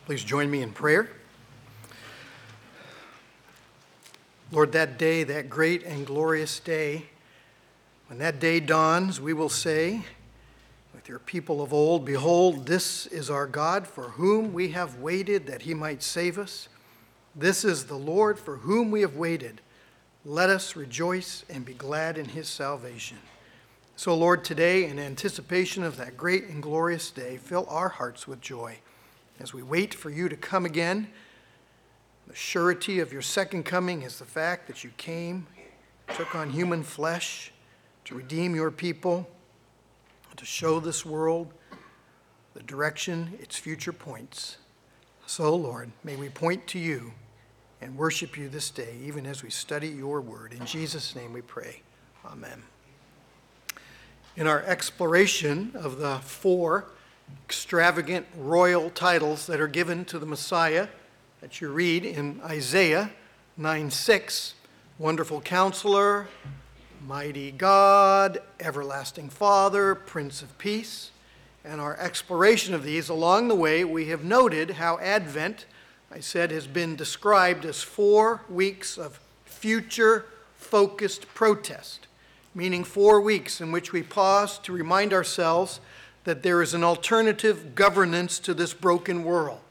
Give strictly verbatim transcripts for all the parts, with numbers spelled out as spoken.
Please join me in prayer. Lord, that day, that great and glorious day, when that day dawns, we will say, with your people of old, behold, this is our God for whom we have waited that he might save us. This is the Lord for whom we have waited. Let us rejoice and be glad in his salvation. So, Lord, today, in anticipation of that great and glorious day, fill our hearts with joy as we wait for you to come again. The surety of your second coming is the fact that you came, took on human flesh to redeem your people, to show this world the direction its future points. So, Lord, may we point to you and worship you this day, even as we study your word. In Jesus' name we pray. Amen. In our exploration of the four extravagant royal titles that are given to the Messiah that you read in Isaiah nine six, Wonderful Counselor, Mighty God, Everlasting Father, Prince of Peace, and our exploration of these, along the way, we have noted how Advent, I said, has been described as four weeks of future-focused protest, meaning four weeks in which we pause to remind ourselves that there is an alternative governance to this broken world.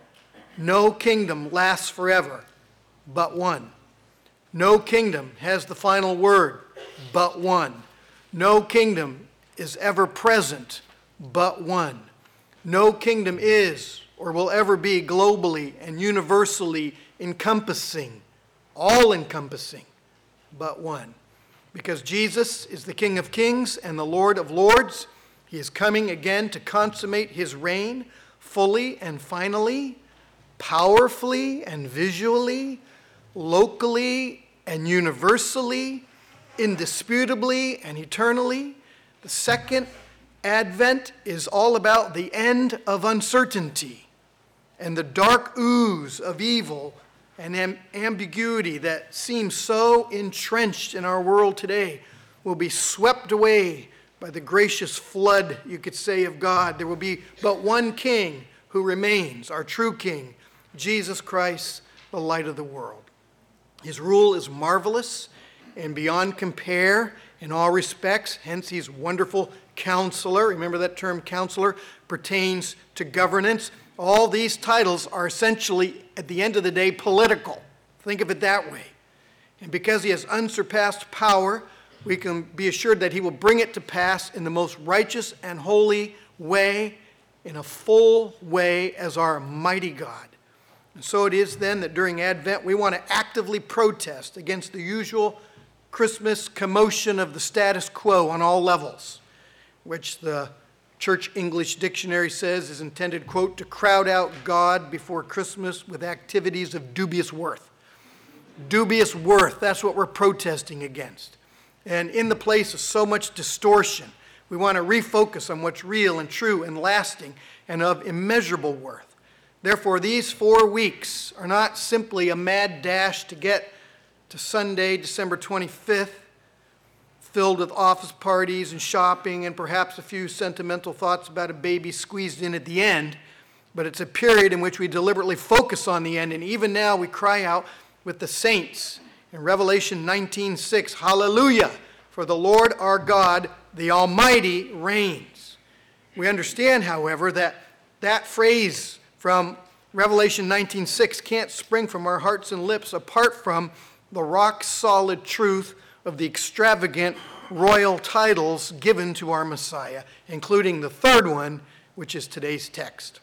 No kingdom lasts forever, but one. No kingdom has the final word, but one. No kingdom is ever present, but one. No kingdom is or will ever be globally and universally encompassing, all-encompassing, but one. Because Jesus is the King of Kings and the Lord of Lords, he is coming again to consummate his reign fully and finally, powerfully and visually, locally and universally, indisputably and eternally. The second advent is all about the end of uncertainty and the dark ooze of evil and am- ambiguity that seems so entrenched in our world today will be swept away by the gracious flood, you could say, of God. There will be but one king who remains, our true king, Jesus Christ, the light of the world. His rule is marvelous and beyond compare in all respects. Hence, he's wonderful counselor. Remember that term counselor pertains to governance. All these titles are essentially, at the end of the day, political. Think of it that way. And because he has unsurpassed power, we can be assured that he will bring it to pass in the most righteous and holy way, in a full way, as our mighty God. And so it is then that during Advent we want to actively protest against the usual Christmas commotion of the status quo on all levels, which the Church English Dictionary says is intended, quote, to crowd out God before Christmas with activities of dubious worth. Dubious worth, that's what we're protesting against. And in the place of so much distortion, we want to refocus on what's real and true and lasting and of immeasurable worth. Therefore, these four weeks are not simply a mad dash to get to Sunday, December twenty-fifth, filled with office parties and shopping and perhaps a few sentimental thoughts about a baby squeezed in at the end, but it's a period in which we deliberately focus on the end, and even now we cry out with the saints in Revelation nineteen six, hallelujah, for the Lord our God, the Almighty, reigns. We understand, however, that that phrase from Revelation nineteen six can't spring from our hearts and lips apart from the rock-solid truth of the extravagant royal titles given to our Messiah, including the third one, which is today's text,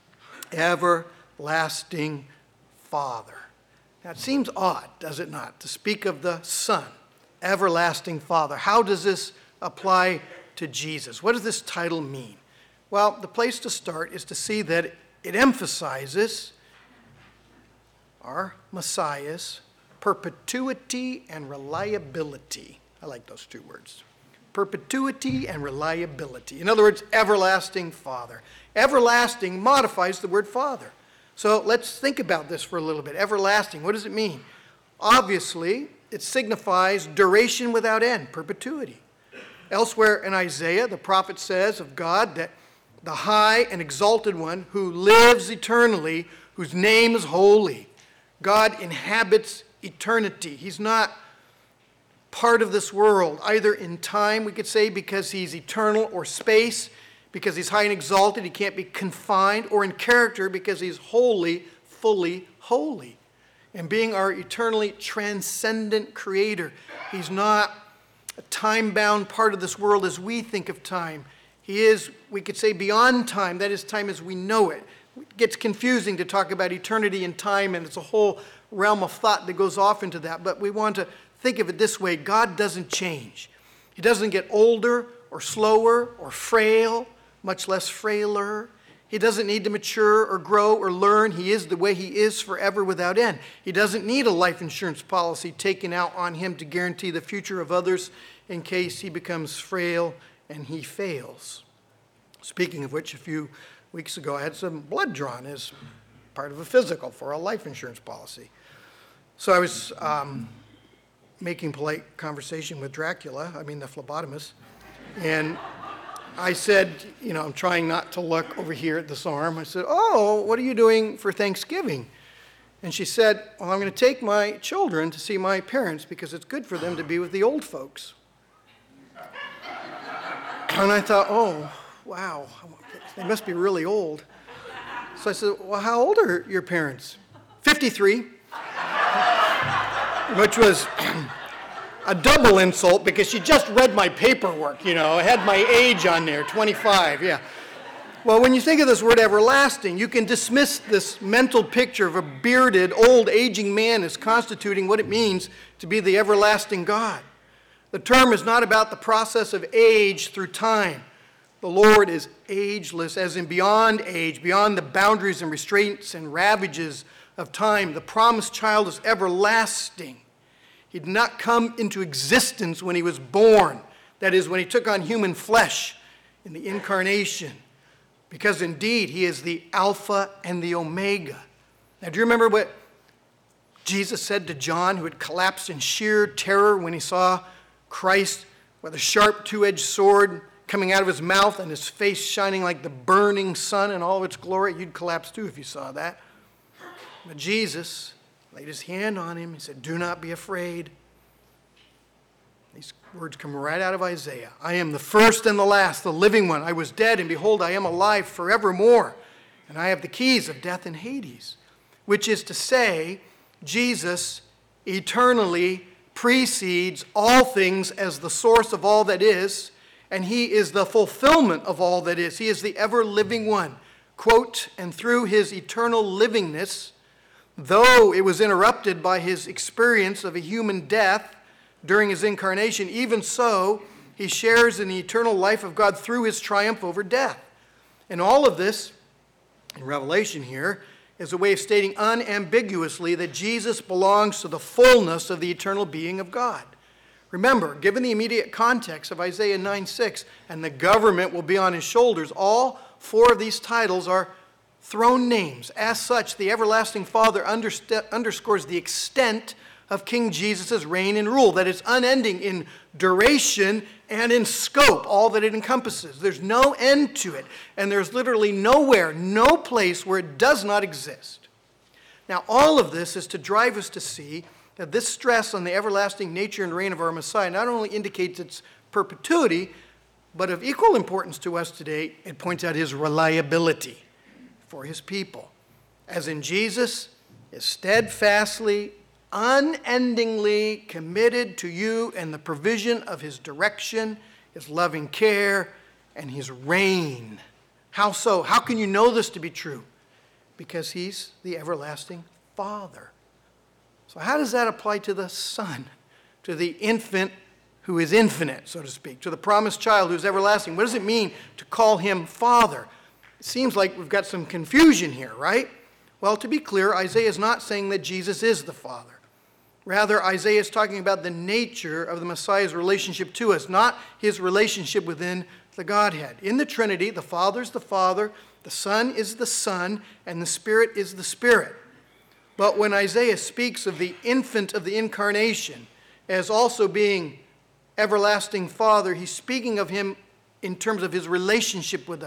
Everlasting Father. Now, it seems odd, does it not, to speak of the Son, Everlasting Father. How does this apply to Jesus? What does this title mean? Well, the place to start is to see that it emphasizes our Messiah's perpetuity and reliability. I like those two words. Perpetuity and reliability. In other words, everlasting Father. Everlasting modifies the word Father. So let's think about this for a little bit. Everlasting, what does it mean? Obviously, it signifies duration without end, perpetuity. Elsewhere in Isaiah, the prophet says of God that the high and exalted one who lives eternally, whose name is holy. God inhabits eternity. He's not part of this world, either in time, we could say, because he's eternal, or space, because he's high and exalted, he can't be confined, or in character, because he's wholly, fully holy. And being our eternally transcendent creator, he's not a time-bound part of this world as we think of time. He is, we could say, beyond time. That is, time as we know it. It gets confusing to talk about eternity and time, and it's a whole realm of thought that goes off into that. But we want to think of it this way. God doesn't change. He doesn't get older or slower or frail, much less frailer. He doesn't need to mature or grow or learn. He is the way he is forever without end. He doesn't need a life insurance policy taken out on him to guarantee the future of others in case he becomes frail and he fails. Speaking of which, a few weeks ago I had some blood drawn as part of a physical for a life insurance policy. So I was um, making polite conversation with Dracula, I mean the phlebotomist, and I said, you know, I'm trying not to look over here at this arm. I said, oh, what are you doing for Thanksgiving? And she said, well, I'm going to take my children to see my parents because it's good for them to be with the old folks. And I thought, oh, wow, they must be really old. So I said, well, how old are your parents? fifty-three, which was a double insult because she just read my paperwork, you know. I had my age on there, twenty-five, yeah. Well, when you think of this word everlasting, you can dismiss this mental picture of a bearded, old, aging man as constituting what it means to be the everlasting God. The term is not about the process of age through time. The Lord is ageless, as in beyond age, beyond the boundaries and restraints and ravages of time. The promised child is everlasting. He did not come into existence when he was born. That is, when he took on human flesh in the incarnation. Because indeed, he is the Alpha and the Omega. Now, do you remember what Jesus said to John, who had collapsed in sheer terror when he saw Christ with a sharp two-edged sword coming out of his mouth and his face shining like the burning sun in all of its glory? You'd collapse too if you saw that. But Jesus laid his hand on him. He said, do not be afraid. These words come right out of Isaiah. I am the first and the last, the living one. I was dead, and behold, I am alive forevermore. And I have the keys of death and Hades. Which is to say, Jesus eternally precedes all things as the source of all that is, and he is the fulfillment of all that is. He is the ever-living one. Quote, and through his eternal livingness, though it was interrupted by his experience of a human death during his incarnation, even so, he shares in the eternal life of God through his triumph over death. And all of this, in Revelation here, is a way of stating unambiguously that Jesus belongs to the fullness of the eternal being of God. Remember, given the immediate context of Isaiah nine six, and the government will be on his shoulders, all four of these titles are throne names. As such, the everlasting Father underst- underscores the extent of King Jesus' reign and rule, that it's unending in duration and in scope, all that it encompasses. There's no end to it, and there's literally nowhere, no place where it does not exist. Now, all of this is to drive us to see that this stress on the everlasting nature and reign of our Messiah not only indicates its perpetuity, but of equal importance to us today, it points out his reliability for his people. As in Jesus is steadfastly, unendingly committed to you and the provision of his direction, his loving care, and his reign. How so? How can you know this to be true? Because he's the everlasting Father. So how does that apply to the Son, to the infant who is infinite, so to speak, to the promised child who's everlasting? What does it mean to call him Father? It seems like we've got some confusion here, right? Well, to be clear, Isaiah is not saying that Jesus is the Father. Rather, Isaiah is talking about the nature of the Messiah's relationship to us, not his relationship within the Godhead. In the Trinity, the Father is the Father, the Son is the Son, and the Spirit is the Spirit. But when Isaiah speaks of the infant of the incarnation as also being everlasting Father, he's speaking of him in terms of his relationship with us.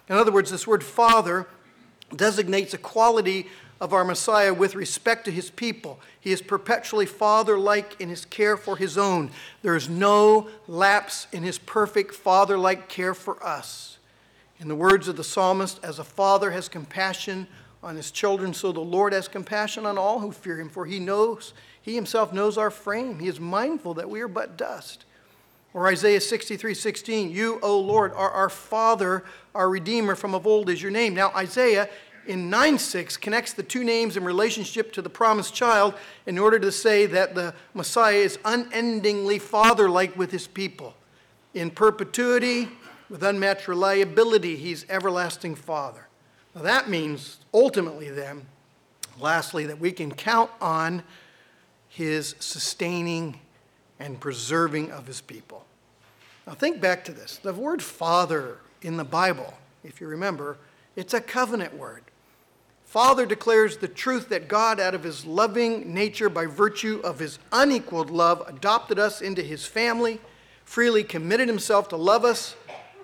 In other words, this word Father designates a quality of our Messiah with respect to his people. He is perpetually father-like in his care for his own. There is no lapse in his perfect father-like care for us. In the words of the psalmist, as a father has compassion on his children, so the Lord has compassion on all who fear him, for he knows, he himself knows our frame. He is mindful that we are but dust. Or Isaiah sixty-three sixteen, you, O Lord, are our Father, our Redeemer, from of old is your name. Now Isaiah in nine six connects the two names in relationship to the promised child in order to say that the Messiah is unendingly father-like with his people. In perpetuity, with unmatched reliability, he's everlasting Father. Now that means ultimately then, lastly, that we can count on his sustaining and preserving of his people. Now think back to this. The word Father in the Bible, if you remember, it's a covenant word. Father declares the truth that God, out of his loving nature, by virtue of his unequaled love, adopted us into his family, freely committed himself to love us,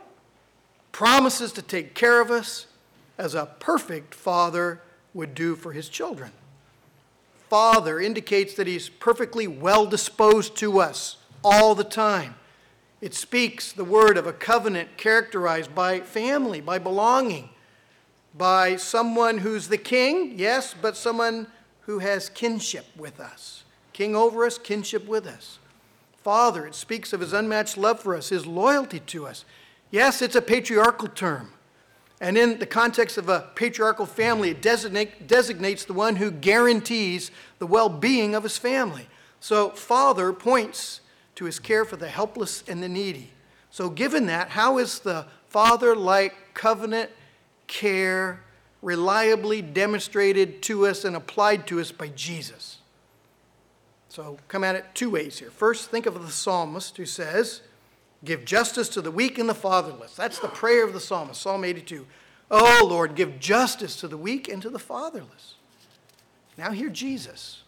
promises to take care of us, as a perfect father would do for his children. Father indicates that he's perfectly well disposed to us all the time. It speaks the word of a covenant characterized by family, by belonging, by someone who's the king, yes, but someone who has kinship with us. King over us, kinship with us. Father, it speaks of his unmatched love for us, his loyalty to us. Yes, it's a patriarchal term. And in the context of a patriarchal family, it designate, designates the one who guarantees the well-being of his family. So Father points to his care for the helpless and the needy. So given that, how is the Father-like covenant care reliably demonstrated to us and applied to us by Jesus? So come at it two ways here. First, think of the psalmist who says, give justice to the weak and the fatherless. That's the prayer of the psalmist, Psalm eighty-two. Oh, Lord, give justice to the weak and to the fatherless. Now hear Jesus.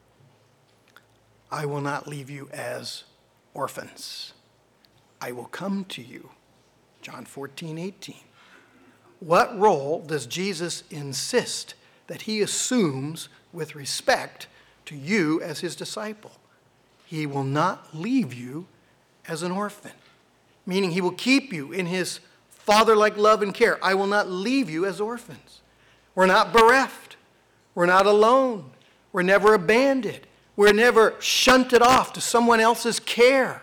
I will not leave you as orphans. I will come to you. John fourteen eighteen. What role does Jesus insist that he assumes with respect to you as his disciple? He will not leave you as an orphan, meaning he will keep you in his father-like love and care. I will not leave you as orphans. We're not bereft. We're not alone. We're never abandoned. We're never shunted off to someone else's care.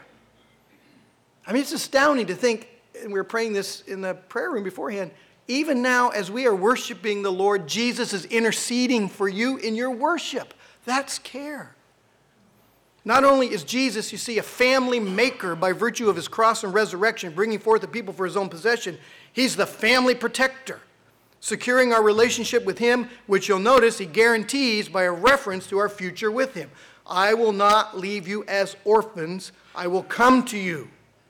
I mean, it's astounding to think, and we were praying this in the prayer room beforehand, even now as we are worshiping the Lord, Jesus is interceding for you in your worship. That's care. Not only is Jesus, you see, a family maker by virtue of his cross and resurrection, bringing forth the people for his own possession, he's the family protector, securing our relationship with him, which you'll notice he guarantees by a reference to our future with him. I will not leave you as orphans. I will come to you.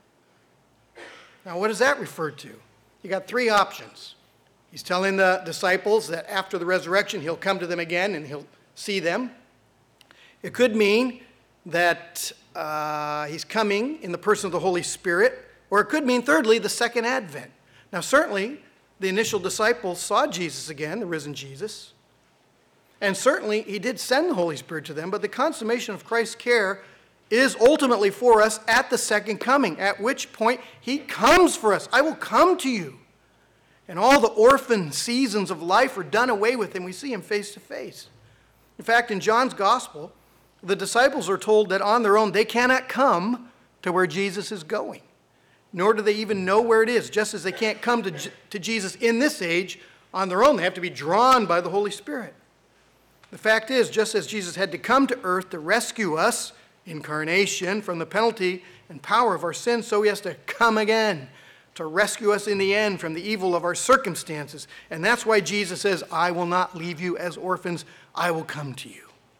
Now, what does that refer to? You got three options. He's telling the disciples that after the resurrection, he'll come to them again and he'll see them. It could mean that uh, he's coming in the person of the Holy Spirit, or it could mean, thirdly, the second advent. Now, certainly, the initial disciples saw Jesus again, the risen Jesus, and certainly he did send the Holy Spirit to them, but the consummation of Christ's care is ultimately for us at the second coming, at which point he comes for us. I will come to you. And all the orphan seasons of life are done away with, and we see him face to face. In fact, in John's gospel, the disciples are told that on their own they cannot come to where Jesus is going, nor do they even know where it is, just as they can't come to, to Jesus in this age on their own. They have to be drawn by the Holy Spirit. The fact is, just as Jesus had to come to earth to rescue us, incarnation, from the penalty and power of our sins, so he has to come again to rescue us in the end from the evil of our circumstances. And that's why Jesus says, I will not leave you as orphans. I will come to you.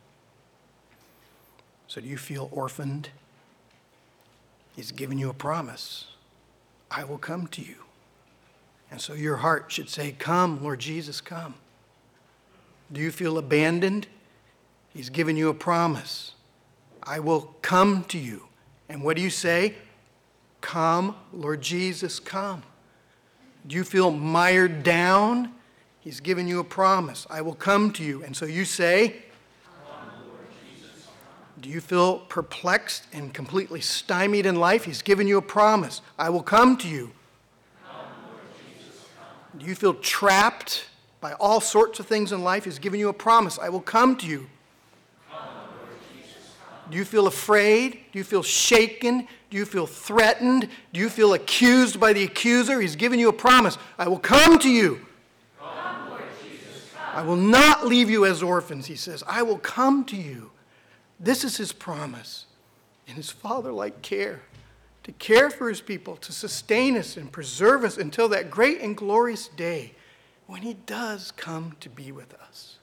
So do you feel orphaned? He's given you a promise. I will come to you. And so your heart should say, come, Lord Jesus, come. Do you feel abandoned? He's given you a promise. I will come to you. And what do you say? Come, Lord Jesus, come. Do you feel mired down? He's given you a promise. I will come to you. And so you say, come, Lord Jesus, come. Do you feel perplexed and completely stymied in life? He's given you a promise. I will come to you. Come, Lord Jesus, come. Do you feel trapped by all sorts of things in life? He's given you a promise. I will come to you. Come, Lord Jesus, come. Do you feel afraid? Do you feel shaken? Do you feel threatened? Do you feel accused by the accuser? He's given you a promise. I will come to you. Come, Lord Jesus, come. I will not leave you as orphans, he says. I will come to you. This is his promise in his father-like care, to care for his people, to sustain us and preserve us until that great and glorious day when he does come to be with us.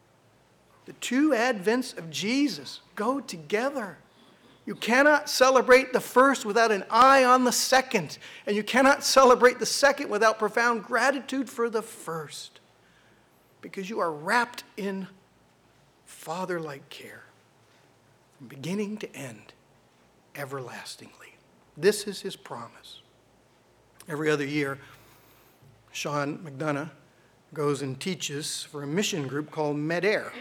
The two advents of Jesus go together. You cannot celebrate the first without an eye on the second, and you cannot celebrate the second without profound gratitude for the first, because you are wrapped in father-like care from beginning to end, everlastingly. This is his promise. Every other year, Sean McDonough goes and teaches for a mission group called Med-Air.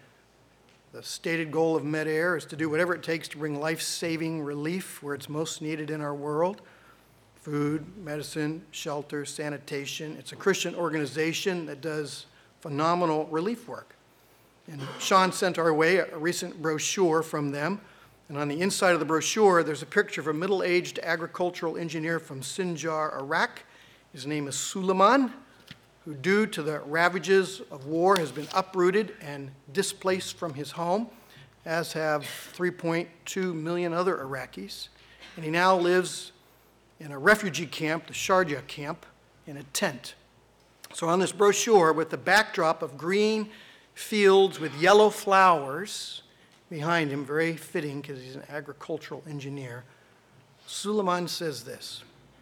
The stated goal of Med-Air is to do whatever it takes to bring life-saving relief where it's most needed in our world. Food, medicine, shelter, sanitation. It's a Christian organization that does phenomenal relief work. And Sean sent our way a recent brochure from them. And on the inside of the brochure, there's a picture of a middle-aged agricultural engineer from Sinjar, Iraq. His name is Suleiman, who due to the ravages of war has been uprooted and displaced from his home, as have three point two million other Iraqis. And he now lives in a refugee camp, the Sharjah camp, in a tent. So on this brochure, with the backdrop of green fields with yellow flowers behind him, very fitting because he's an agricultural engineer, Suleiman says this: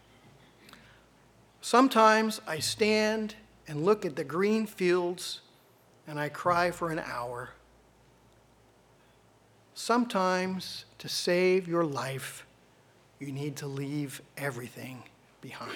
sometimes I stand and look at the green fields and I cry for an hour. Sometimes to save your life, you need to leave everything behind.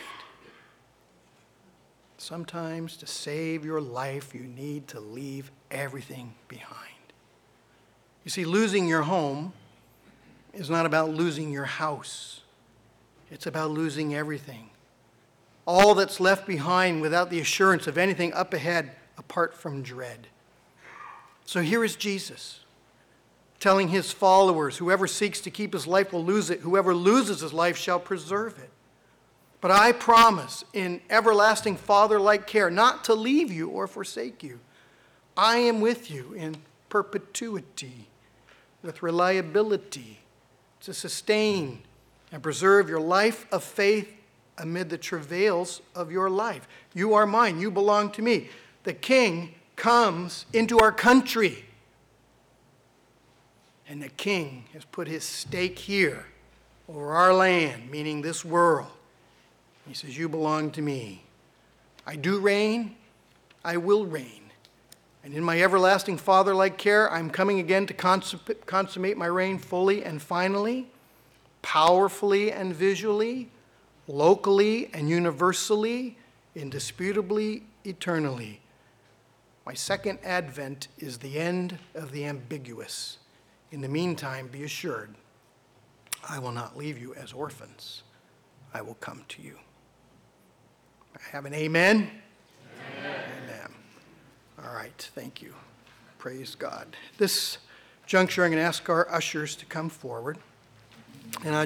Sometimes to save your life, you need to leave everything behind. You see, losing your home is not about losing your house. It's about losing everything. All that's left behind without the assurance of anything up ahead apart from dread. So here is Jesus telling his followers, whoever seeks to keep his life will lose it. Whoever loses his life shall preserve it. But I promise in everlasting father-like care not to leave you or forsake you. I am with you in perpetuity, with reliability, to sustain and preserve your life of faith amid the travails of your life. You are mine. You belong to me. The king comes into our country. And the king has put his stake here over our land, meaning this world. He says, you belong to me. I do reign. I will reign. And in my everlasting father-like care, I'm coming again to consummate my reign fully and finally, powerfully and visually, locally and universally, indisputably, eternally. My second advent is the end of the ambiguous. In the meantime, be assured, I will not leave you as orphans. I will come to you. I have an amen? Amen. Amen. All right, thank you. Praise God. This juncture, I'm going to ask our ushers to come forward.